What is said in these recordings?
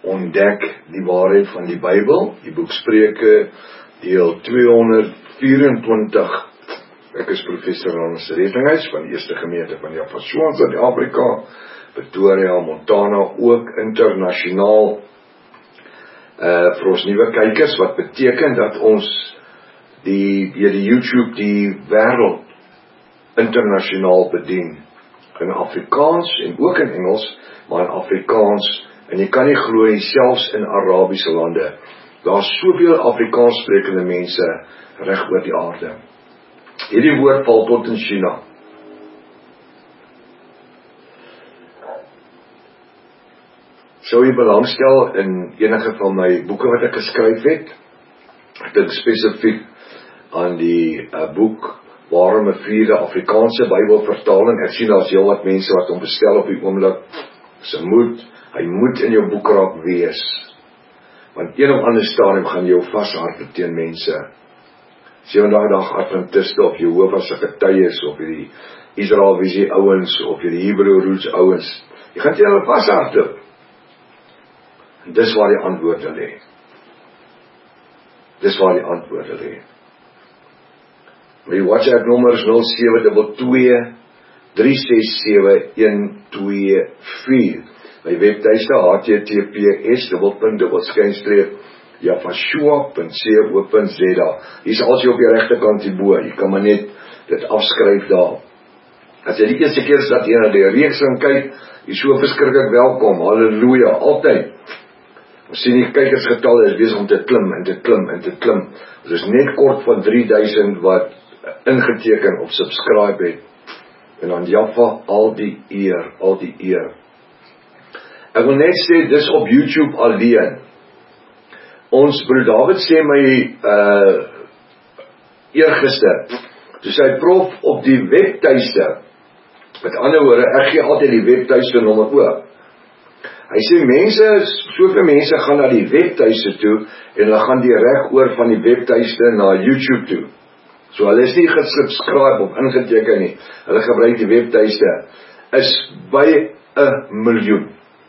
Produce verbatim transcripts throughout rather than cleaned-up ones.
ontdek die waarheid van die Bybel, die boek Spreuke, deel tweehonderdvyerentwintig. Ek is professor Hans Redinghuis van die Eerste Gemeente van Java Shoa in Suid-Afrika, Pretoria, Montana, ook internasionaal uh, vir ons nuwe kykers, wat beteken dat ons die, die, die YouTube die wêreld internasionaal bedien, in Afrikaans en ook in Engels, maar in Afrikaans, en jy kan nie glo nie, selfs in Arabiese lande, daar is soveel Afrikaans sprekende mense reg oor die aarde. Hierdie woord val tot in China. Sou jy belangstel in enige van my boeke wat ek geskryf het? Ek dink spesifiek aan die uh, boek Waarom 'n vierde Afrikaanse Bybelvertaling. Ek sien daar's heel wat mense wat hom bestel op die oomblik. Dis 'n moet, hy moet in jou boekrak wees. Want een of ander stadium gaan jou vashardloop teen mense. Sewende dag Adventiste of Jehovah's Getuies of die Israel Visie ouens of die Hebrew Roots ouens. Jy gaan teen hulle vashardloop. En dis waar die antwoorde lê. Dis waar die antwoorde lê. My WhatsApp nommer is nul sewe twee twee drie ses sewe een twee vier. My webtuiste H T T P S dubbelpunt dubbelskynstreep javashoa punt co punt za. Hier is als jy op die regte kant hierbo. Jy kan maar net dit afskryf daar. As jy die eerste keer is dat jy na die reeks gaan kyk, jy so verskriklik welkom. Halleluja, altyd. Ons sien die kykersgetalle is besig om te klim en te klim en te klim. Ons is net kort van drie duisend wat ingeteken of subscribe het. En dan Jaffa, al die eer, al die eer. Ek wil net sê, dis op YouTube alleen. Ons broer David sê my uh, eergister, toe sê hy prof op die webtuiste, met ander woorde, ek gee altyd die webtuiste nommer oop. Hy sê mense, soveel mense gaan na die webtuiste toe, en hulle gaan direk oor van die webtuiste na YouTube toe. So hulle is nie gesubscribe of ingeteken nie, hulle gebruik die webtuiste, is by een miljoen.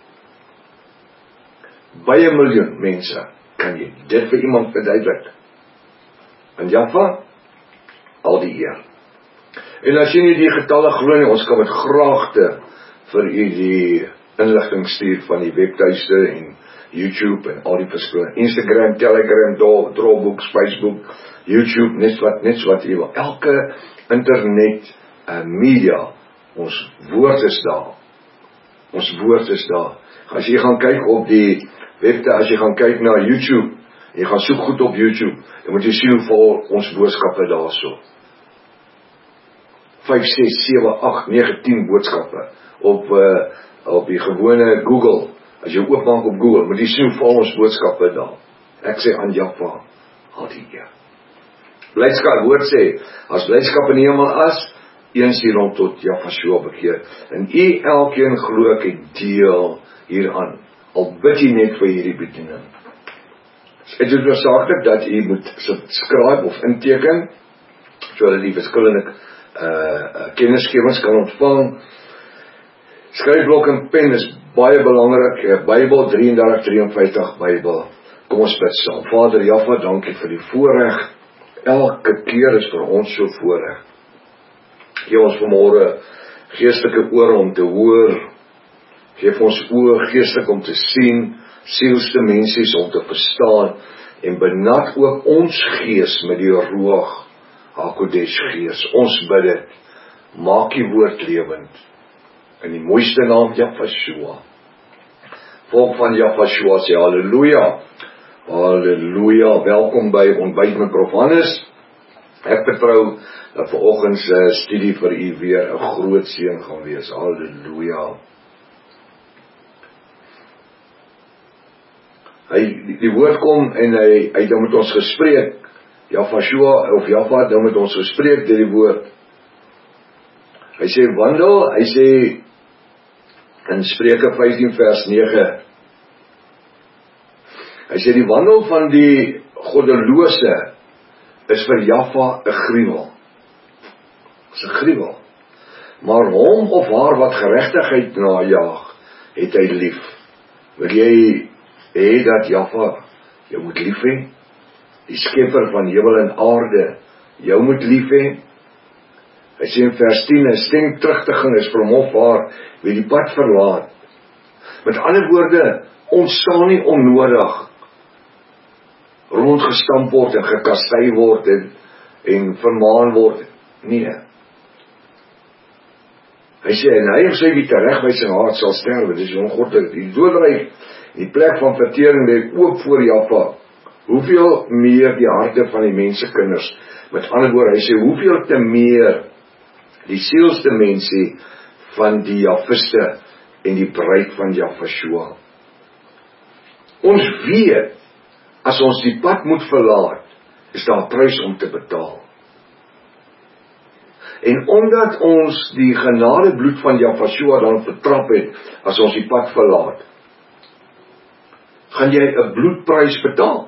By een miljoen mense, kan jy dit vir iemand verduidelik. En Jaffa, al die eer. En as jy nie die getalle glo nie, ons kan met graagte vir u die inligting stuur van die webtuiste en YouTube en al die verskillende, Instagram, Telegram, Dropbox, Facebook, YouTube, net wat, net wat jy wil. Elke internet uh, media, ons woord is daar. Ons woord is daar. As jy gaan kyk op die webte, as jy gaan kyk na YouTube, jy gaan soek goed op YouTube, dan moet jy sien hoe vol ons boodskappe daar so. vyf, ses, sewe, agt, nege, tien boodskappe op, uh, op die gewone Google. As jy oopmaak op Google, moet jy sien hoe vol ons boodskappe daar. Ek sê aan Jaffa, al die eer. Blydskap, woord sê, as blydskap in die hemel as, eens hier rond tot Jaffa Shoa bekeer. En u elkeen glo ek het deel hieraan, al bid jy net vir hierdie bediening. Het is noodzakelijk dat u moet subscribe of inteken, sodat die verskillende uh, kennisgewings kan ontvang. Skryfblok en pen is baie belangrik, Bybel drieëndertig drieënvyftig Bybel. Kom ons bid saam. Vader Jaffa, dankie vir die voorreg. Elke keer is vir ons so voorreg. Gee ons vanmôre geestelike ore om te hoor. Geef ons oë geestelik om te sien, sielsdimensies om te verstaan, en benat ook ons gees met die Ruach HaKodesh gees. Ons bid dit, maak die woord lewend, in die mooiste naam Jaffa Shoa. Volk van Jaffa Shoa sê halleluja, halleluja, welkom by Ontbyt met Prof Hannes. Ek vertrou dat vanoggend se studie vir u weer 'n groot seën gaan wees. Halleluja. Hy, die, die woord kom en hy, hy dan met ons gespreek, Jaffa Shoa, of Jaffa, dan met ons gespreek deur die woord. Hy sê, wandel, hy sê, in Spreuke vyftien vers nege, hy sê, die wandel van die goddelose, is vir Jaffa 'n gruwel. Is 'n gruwel. Maar hom of haar wat geregtigheid najaag, het hy lief. Wil jy hê dat Jahwe jou moet lief hê, die skepper van hemel en aarde, jou moet lief hê. Hy sê in vers tien, 'n stem terugteging is vir hom of haar, wie die pad verlaat. Met ander woorde, ons sal nie onnodig rondgestamp word en gekastei word en, en vermaan word. Nee. Hy sê, en hy of sy wie teregwysing haat sal sterwe, dis ongoddelik. Die doodryk, die plek van vertering lê oop voor Jahwe. Hoeveel meer die harte van die mensekinders. Met ander woorde, hy sê, hoeveel te meer die sielsdimensie van die Jahwiste en die bruid van Jahweshua. Ons weet, as ons die pad moet verlaat, is daar 'n prys om te betaal. En omdat ons die genadebloed van Jahweshua dan vertrap het, as ons die pad verlaat, gaan jy 'n bloedprys betaal.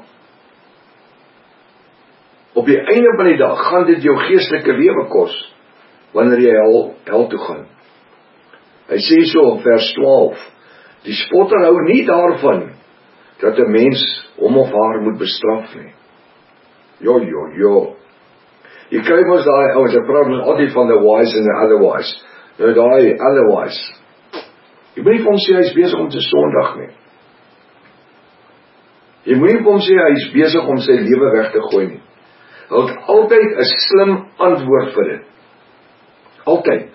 Op die einde van die dag gaan dit jou geestelike lewe kos, wanneer jy hel, hel toe gaan. Hy sê so in vers twaalf, die spotter hou nie daarvan, dat 'n mens hom of haar moet bestraf nie. Jo, jo, jo. Jy kry mos daai ouens, jy praat met altyd van the wise and the otherwise. Nou daai otherwise. Jy moet nie vir hom sê hy is besig om te sondig nie. Jy moet nie vir hom sê hy is besig om sy lewe weg te gooi nie. Hy het altyd 'n slim antwoord vir dit. Altyd.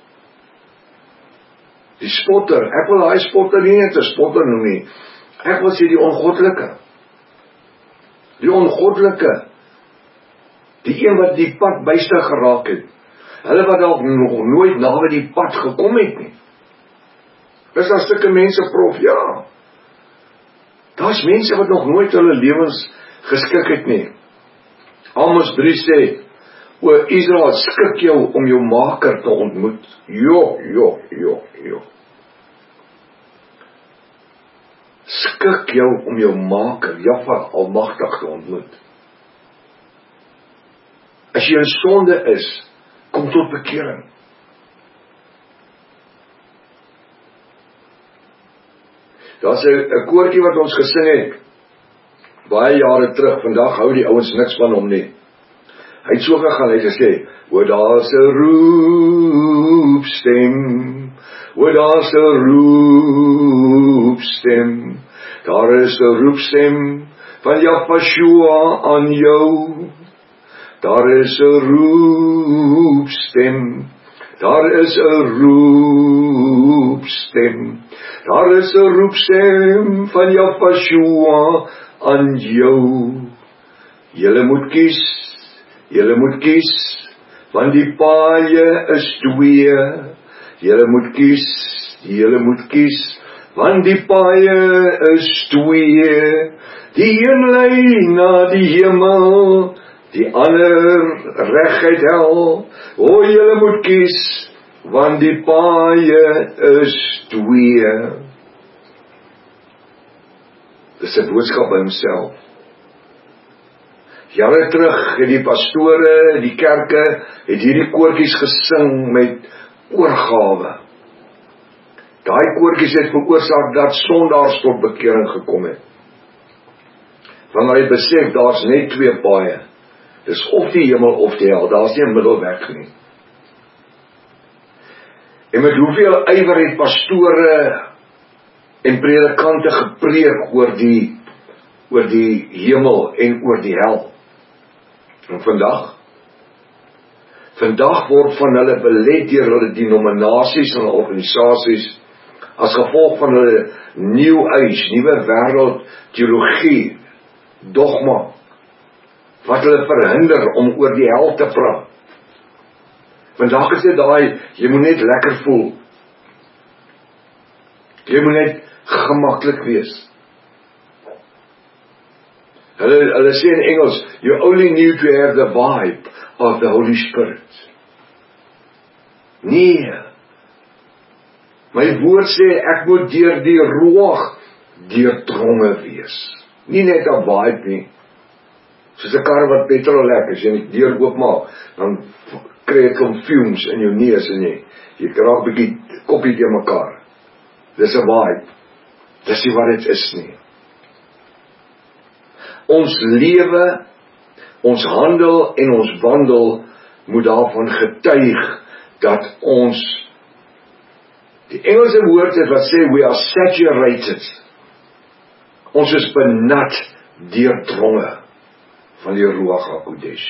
Die spotter, ek wil daai spotter nie net 'n spotter noem nie. Ek wil sê die ongoddelike. Die ongoddelike. Die een wat die pad byster geraak het. Hulle wat dalk nog nooit naby die pad gekom het nie. Dis daar stukke mense, prof, ja. Daar's mense wat nog nooit hulle lewens geskik het nie. Amos drie sê, o Israel, skik jou om jou maker te ontmoet. Jo, jo, jo, jo. Skik jou om jou maker, Jahwe almagtig te ontmoet. As jy in sonde is, kom tot bekering. Daar's 'n koortjie wat ons gesing het, baie jare terug, vandag hou die ouens niks van hom nie. Hy het so gegaan, hy het gesê, o daar's 'n roepstem, o daar's 'n roepstem, daar is 'n roepstem van Jahweshua aan jou. Daar is 'n roepstem, daar is 'n roepstem, daar is 'n roepstem van Jahweshua aan jou. Julle moet kies, julle moet kies, want die paaie is twee. Julle moet kies, julle moet kies, want die paaie is twee. Die een lei na die hemel, die ander reguit hel. O, julle moet kies, want die paaie is twee. Dis 'n boodskap by homself. Jare terug het die pastore, die kerke, het hierdie koortjies gesing met oorgawe. Daai koortjies het veroorsaak dat sondaars tot bekering gekom het. Want hy besef, daar's net twee paaie. Dis of die hemel of die hel, daar's nie 'n middelweg nie. En met hoeveel ywer het pastore en predikante gepreek oor die, oor die hemel en oor die hel. En vandag, vandag word van hulle belet deur hulle denominasies en organisasies, as gevolg van hulle New Age, nuwe wêreld teologie, dogma, wat hulle verhinder om oor die hel te praat. Vandag is dit daai, jy moet net lekker voel. Jy moet net gemaklik wees. Hulle, hulle sê in Engels, you only need to have the vibe of the Holy Spirit. Nee. My woord sê, ek moet deur die roog deurdronge wees. Nie net 'n vibe nie. Soos 'n kar wat petrol lek, as jy die deur oopmaak, dan kry jy kom fumes in jou neus en jy, jy raak 'n bietjie koppie te mekaar. Dis 'n vibe. Dis nie wat dit is nie. Ons lewe, ons handel en ons wandel moet daarvan getuig dat ons, die Engelse woord is wat sê, we are saturated. Ons is benat, deurdronge van die Ruach HaKodesh.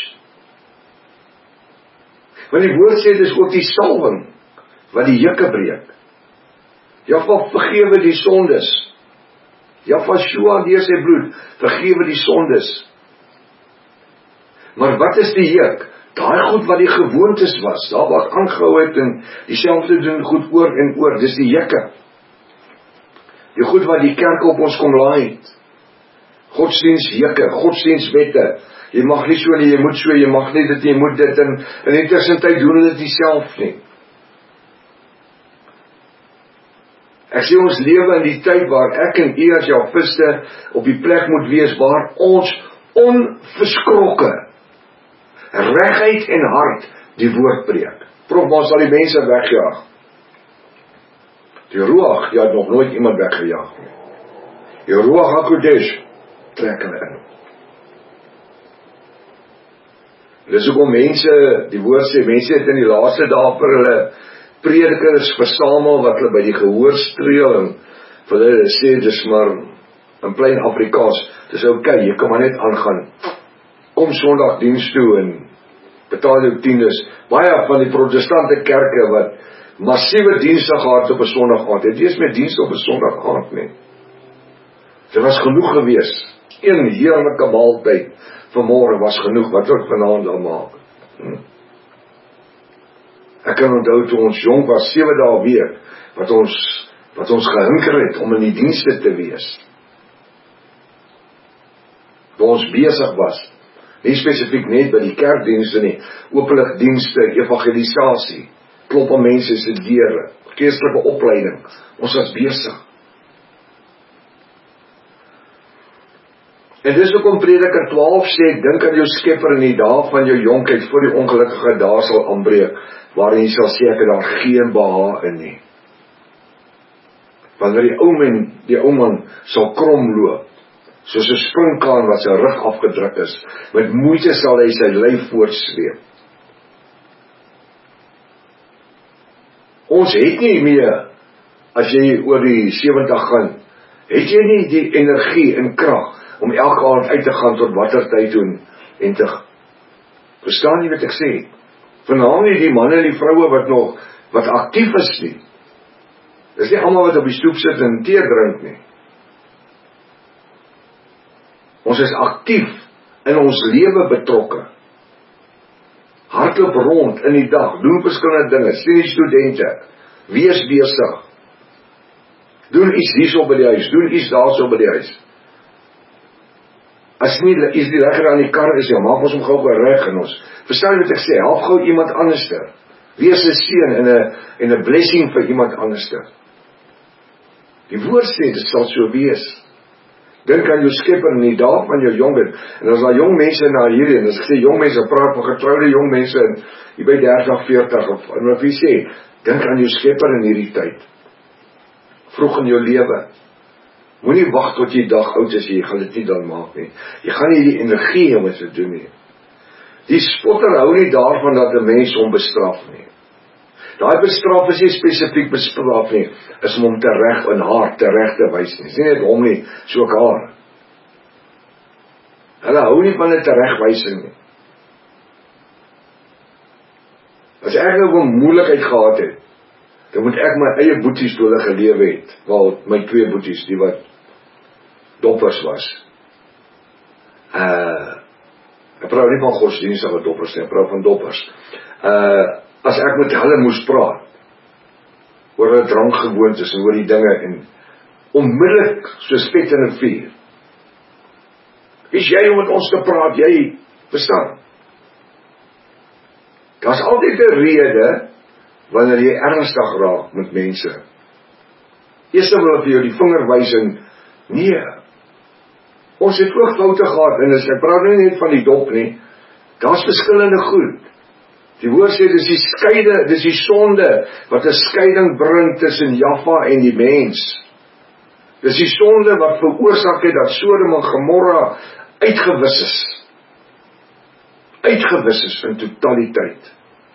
Want die woord sê, dit is ook die salwing, wat die jukke breek. Jaffa vergewe die sondes. Jaffa Shua deur sy bloed, vergewe die sondes. Maar wat is die juk? Daai goed wat die gewoontes was, daar wat aangehou het en dieselfde doen goed oor en oor, dis die jukke. Die goed wat die kerk op ons kom laai het. Godsdienstjukke, godsdienstwette. Jy mag nie so nie, jy moet so, jy mag nie dit, jy moet dit, en in die tussentyd doen hulle dit nie self nie. Ek sê ons lewe in die tyd waar ek en u as Javiste op die plek moet wees waar ons onverskrokke, reguit en hard die woord preek. Prof, maar sal die mense wegjaag. Die Ruach, jy het nog nooit iemand weggejaag nie. Die Ruach HaKodesh trek hulle in. Dis ook om mense, die woord sê, mense het in die laaste dae vir hulle predikers versamel wat hulle by die gehoor streel en vir hulle sê, dis maar in plain Afrikaans, dis okay, jy kan maar net aangaan. Kom Sondag diens toe en betaal jou tiendes. Baie van die protestante kerke wat massiewe dienste gehad op 'n Sondag aand, het eers met dienste op 'n Sondag aand nie. Dit was genoeg gewees. Een heerlike maaltyd vanmôre was genoeg, wat ook vanaand dan maak. Hm. Ek kan onthou toe ons jong was, sewe dae week, wat ons, wat ons gehinker het om in die dienste te wees. Waar ons besig was, nie spesifiek net by die kerkdienste nie, openlik dienste, evangelisasie, klop aan mense se deure, geestelike opleiding, ons was besig. En dis hoekom Prediker twaalf sê, dink aan jou Skepper in die dae van jou jonkheid, voor die ongelukkige dae sal aanbreek, waarin jy sal sê, ek het daar geen behaag in nie. Wanneer die ou man, die ou man sal krom loop, soos 'n springkaan wat sy rug afgedruk is, met moeite sal hy sy lyf voortsleep. Ons het nie meer, as jy oor die sewentig gaan, het jy nie die energie en krag om elke aand uit te gaan tot watter tyd doen en te, verstaan jy wat ek sê? Vanaand nie die manne en die vroue wat nog, wat aktief is nie. Dis nie almal wat op die stoep sit en tee drink nie. Ons is aktief in ons lewe betrokke. Hardloop rond in die dag, doen verskillende dinge, sien die studente, wees besig. Doen iets hierso by die huis, doen iets daarso by die huis. As nie is die lekker aan die kar is, ja, maak ons om gou reg in ons. Verstaan wat ek sê, help gou iemand anderster. Wees 'n seën en 'n en 'n blessing vir iemand anderster. Die woord sê, dit sal so wees. Dink aan jou Skepper in die dae van jou jongheid. En as daar jong mense na hierdie, en as ek sê jong mense, praat van getroude jong mense, en jy by dertig, veertig, of, en wat wie sê, dink aan jou Skepper in hierdie tyd. Vroeg in jou lewe. Moenie wag tot jy dag oud is, jy gaan dit nie dan maak nie. Jy gaan nie die energie om dit te doen nie. Die spotter hou nie daarvan dat 'n mens hom bestraf nie. Daai bestraf is nie spesifiek bestraf nie, is om hom tereg en haar tereg te wys nie. Dis nie net hom nie, so ook haar. Hulle hou nie van 'n teregwysing nie. As ek nou 'n moeilikheid gehad het, dan moet ek my eie boeties toe hulle gelewe het, wel my twee boeties, die wat doppers was. Uh, ek praat nie van godsdienstige doppers nie, ek praat van doppers. Uh, as ek met hulle moes praat, oor hulle drankgewoontes en oor die dinge, en onmiddellik, so spet in 'n vuur, is jy om met ons te praat, jy, verstaan? Daar's altyd 'n rede, wanneer jy ernstig raak met mense. Eers wil hulle vir jou die vinger wys en, nee, ons het ook foute gehad, en as ek praat nie net van die dop nie, daar's verskillende goed. Die woord sê, dis die skeide, dis die sonde, wat 'n skeiding bring tussen Jaffa en die mens. Dis die sonde wat veroorsaak het, dat Sodom en Gomorra uitgewis is. Uitgewis is in totaliteit.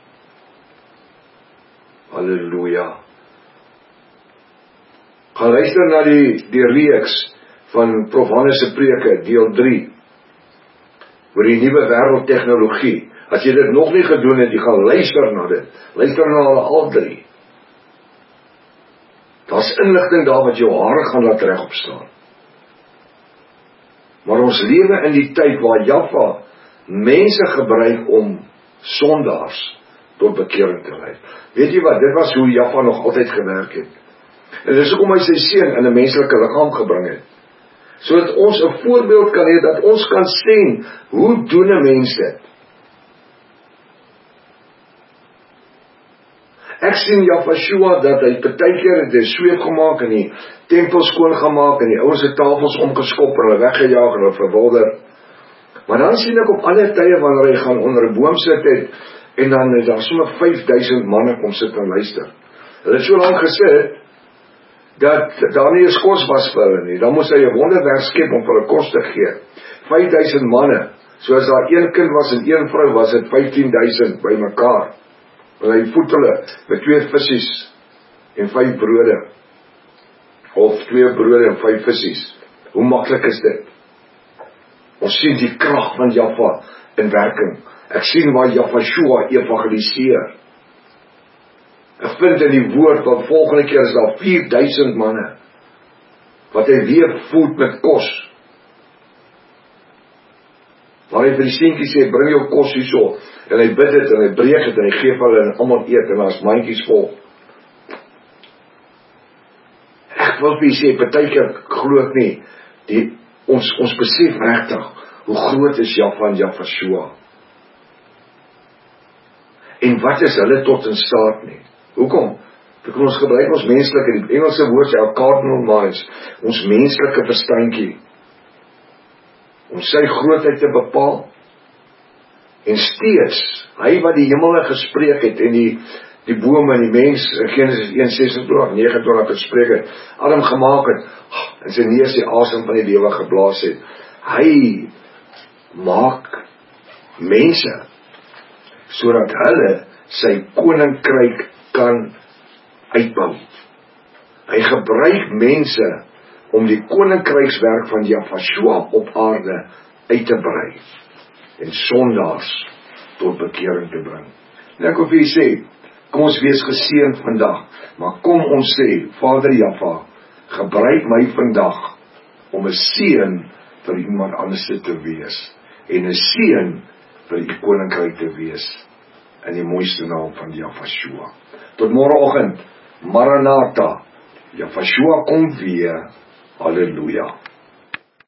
Halleluja. Gaan luister na die, die reeks van Prof Hannes se preke, deel drie, oor die nuwe wêreldtegnologie. As jy dit nog nie gedoen het, jy gaan luister na dit. Luister na hulle al drie. Daar's inligting daar wat jou hare gaan laat regop staan. Maar ons lewe in die tyd waar Jaffa mense gebruik om sondaars tot bekering te lei. Weet jy wat, dit was hoe Jaffa nog altyd gewerk het. En dis hoekom hy sy seun in 'n menslike liggaam gebring het. Sodat ons 'n voorbeeld kan hê, dat ons kan sien, hoe doen 'n mens dit? Ek sien Jaffa dat hy partykeer het hy sweep gemaak en die tempel skoon gemaak en die ouens se tafels omgeskop en hulle weggejaag en hulle verwilder. Maar dan sien ek op ander tye wanneer hy gaan onder 'n boom sit het en dan is daar sommer vyf duisend manne kom sit en luister. Hulle het so lank gesit dat daar nie eens kos was vir hulle nie. Dan moes hy 'n wonderwerk skep om vir hulle kos te gee. vyf duisend manne. So as daar een kind was en een vrou, was dit vyftien duisend by mekaar. En hy voed hulle met twee visies en vyf brode. Of twee brode en vyf visies. Hoe maklik is dit? Ons sien die krag van Jaffa in werking. Ek sien waar Jaffa evangeliseer. Ek vind in die woord, wat volgende keer is daar vier duisend manne, wat hy weer voed met kos. Waar hy vir die seentjies sê, bring jou kos hierso, en hy bid dit, en hy breek het, en hy geef hulle, en almal eet, en daar's mandjies vol. Ek wil vir jy sê, partykeer glo ek nie, die, ons, ons besef regtig, hoe groot is Jaffa en Jaffa. En wat is hulle tot in staat nie? Hoekom? Because ons gebruik ons menslike, die Engelse woord sê, our cardinal minds, ons menslike verstandjie, om sy grootheid te bepaal, en steeds, hy wat die hemele gespreek het, en die, die bome en die mens, in Genesis een sesentwintig negenentwintig gespreek het, Adam gemaak het, en sy neus die asem van die lewe geblaas het, hy maak mense, sodat hulle sy koninkryk kan uitbou. Hy gebruik mense om die koninkrykswerk van Jaffa op aarde uit te brei en sondaars tot bekering te bring. En ek wil vir julle sê, kom ons wees geseënd vandag, maar kom ons sê, Vader Jaffa, gebruik my vandag om 'n seën vir iemand anders te wees en 'n seën vir die koninkryk te wees in die mooiste naam van Jaffa. Tot môreoggend, Maranatha, Jaffa kom weer. Halleluja.